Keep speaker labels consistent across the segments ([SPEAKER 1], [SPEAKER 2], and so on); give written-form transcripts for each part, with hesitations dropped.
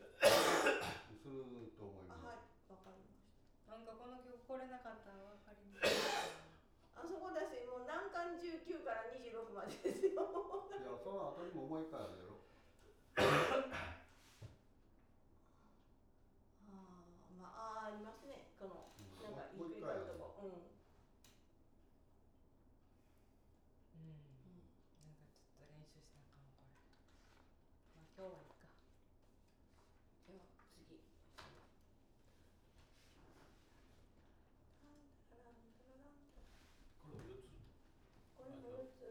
[SPEAKER 1] すると思います。
[SPEAKER 2] はい、わかりました。
[SPEAKER 3] なんかこの曲来れなかったらわかります。
[SPEAKER 2] あそこだし、もう難関19から26までですよ。
[SPEAKER 1] いや、その後にももう一回あるやろ。
[SPEAKER 2] まあ、ありますね。この、なんか
[SPEAKER 1] もう一回ある。
[SPEAKER 2] とこ。
[SPEAKER 3] なんかちょっと練習しなあかんこれ。まあ今日はいいか。
[SPEAKER 2] じゃあ次。
[SPEAKER 4] これ4つ。
[SPEAKER 2] これも4つ。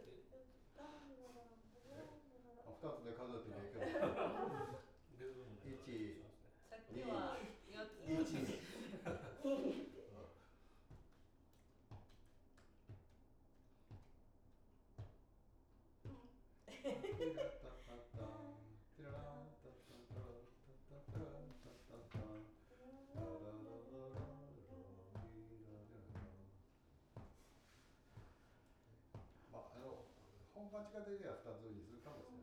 [SPEAKER 1] 2つで数えてもいいけど。1、
[SPEAKER 3] さっきは4つ。
[SPEAKER 1] 1。本番近では2つにするかもしれない。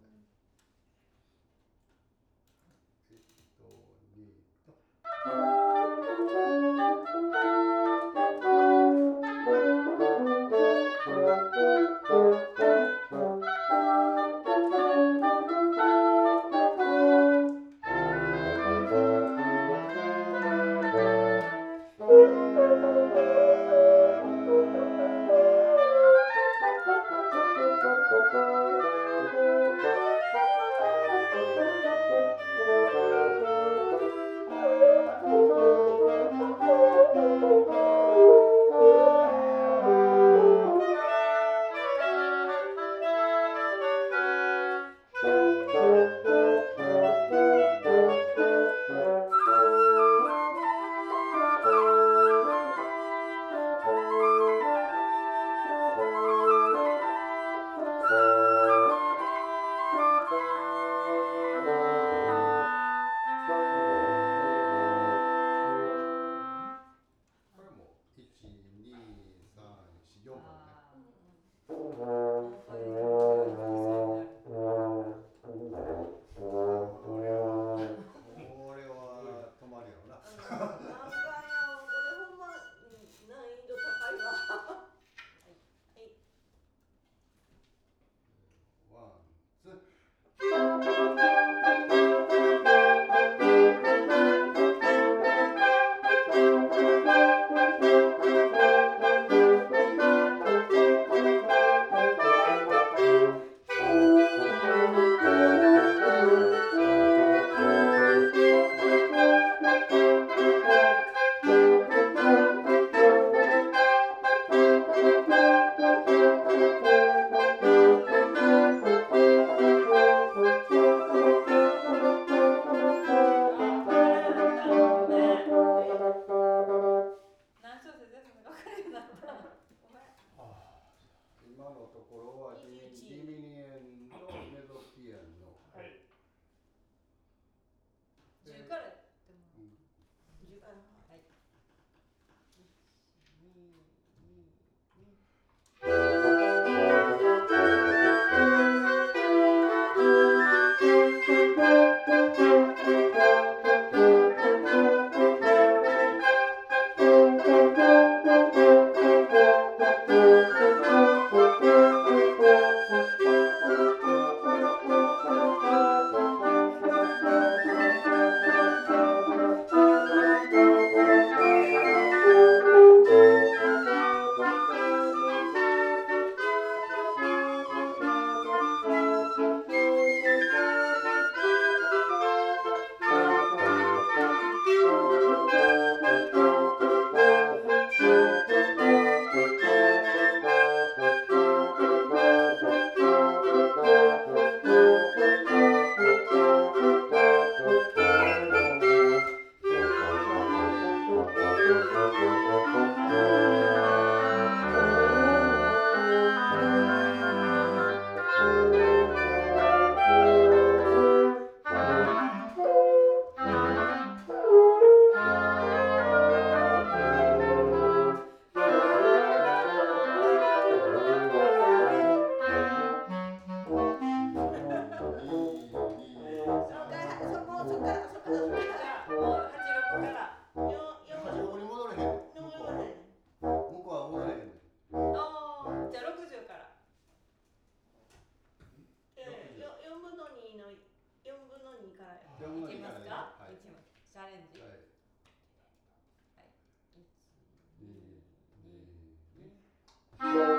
[SPEAKER 1] 読むの
[SPEAKER 3] いきますか、
[SPEAKER 1] はい
[SPEAKER 3] いきます。チャレンジ。
[SPEAKER 1] はい。
[SPEAKER 3] はい。1、
[SPEAKER 1] 2、2、2。
[SPEAKER 3] 2